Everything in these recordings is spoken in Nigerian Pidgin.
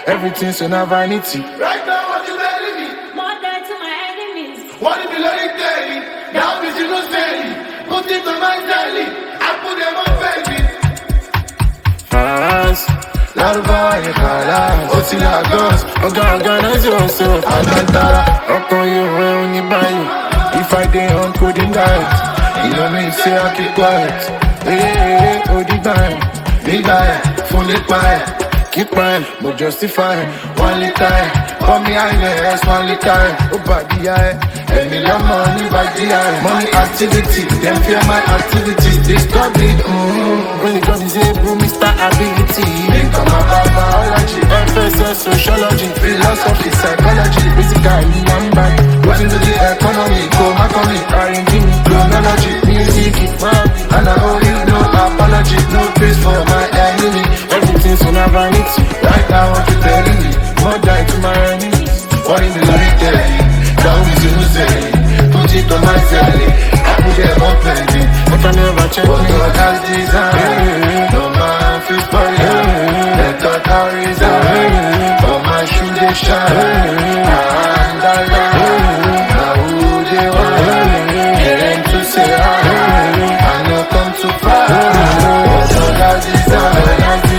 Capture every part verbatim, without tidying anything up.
Everything's in a vanity. Right now, what you telling me? More than to my enemies. What if you let it daily? Now is you not daily. Put it on my daily. I put them on baby. Fast, Larva e Kala, Oti Lagos, Oga organize yourself, Agantara, Oko you when you buy you. If I dey on coding diet, you know me say I keep quiet. Hey, hey, hey, oh the guy, big guy, fully quiet. Keep quiet, but justify one liter. For me, I guess one liter. Oh, body, I and me love money, body, I money activity. Them fear my activities. They stop it. Mm-hmm. When it comes to able, Mister Ability. They come about biology, F S S, sociology, philosophy, psychology. Basically, I'm back. Watching to the economy, go macromy, R and B, chronology, music, it's mine. And I owe you no apology, no praise for my enemy. Everything's on a vanity. Right now, what you telling me? More die to my enemies. What in the retail? Down with you, say. Put it on my belly. I put them on pending. But I never check me. God has designed. No man feels for you. Let God carry resign. For my shoe, they shine. And I lie. Now who they want? Get them to say hi. I know come to fight. But God has designed.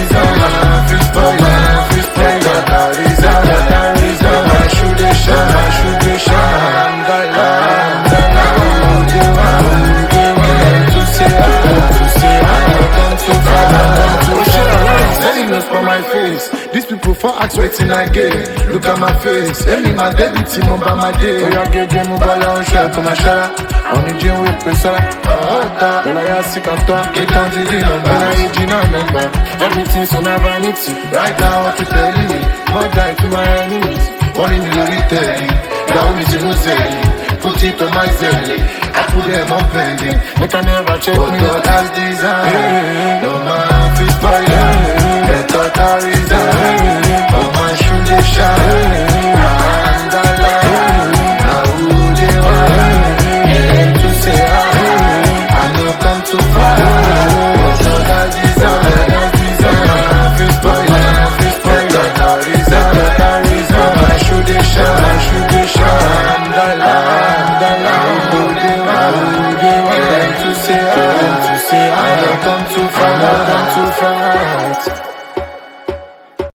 For my face, these people for ask waiting again. Look at my face, any my debit team over my day. So you get game over your share to my share. On the gym with pressure. Oh, when I ask sick and talk, get down to the number. When I age in a number, everything's on a vanity. Right now, what you telling me? More die to my enemies. One in the retail, down is you say. Put it on my belly. I put them on pending. They can never check me. God has designed. No man feels for you. Let God carry